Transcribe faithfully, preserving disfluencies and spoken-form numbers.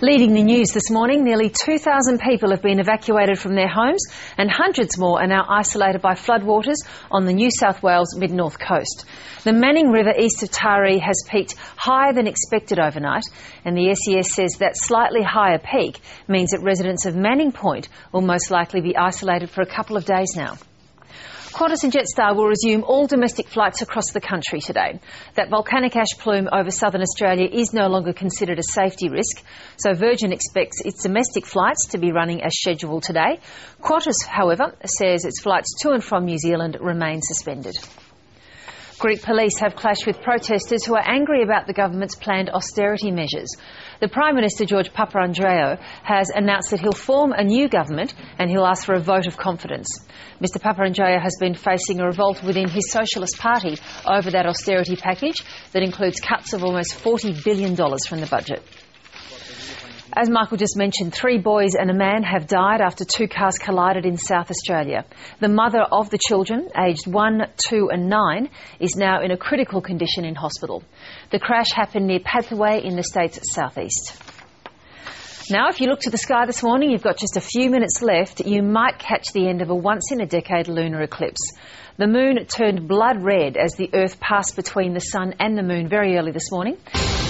Leading the news this morning, nearly two thousand people have been evacuated from their homes and hundreds more are now isolated by floodwaters on the New South Wales mid-north coast. The Manning River east of Taree has peaked higher than expected overnight, and the S E S says that slightly higher peak means that residents of Manning Point will most likely be isolated for a couple of days now. Qantas and Jetstar will resume all domestic flights across the country today. That volcanic ash plume over southern Australia is no longer considered a safety risk, so Virgin expects its domestic flights to be running as scheduled today. Qantas, however, says its flights to and from New Zealand remain suspended. Greek police have clashed with protesters who are angry about the government's planned austerity measures. The Prime Minister, George Papandreou, has announced that he'll form a new government and he'll ask for a vote of confidence. Mr Papandreou has been facing a revolt within his Socialist Party over that austerity package that includes cuts of almost forty billion dollars from the budget. As Michael just mentioned, three boys and a man have died after two cars collided in South Australia. The mother of the children, aged one, two and nine, is now in a critical condition in hospital. The crash happened near Pathway in the state's southeast. Now, if you look to the sky this morning, you've got just a few minutes left. You might catch the end of a once-in-a-decade lunar eclipse. The moon turned blood red as the Earth passed between the sun and the moon very early this morning.